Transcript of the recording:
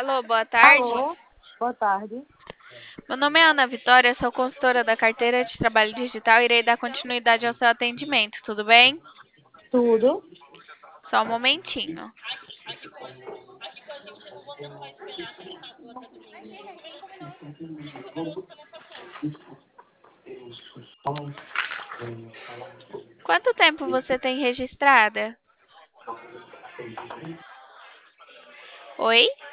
Alô, boa tarde. Alô, boa tarde. Meu nome é Ana Vitória, sou consultora da carteira de trabalho digital e irei dar continuidade ao seu atendimento, tudo bem? Tudo? Só um momentinho. Quanto tempo você tem registrada? Oi?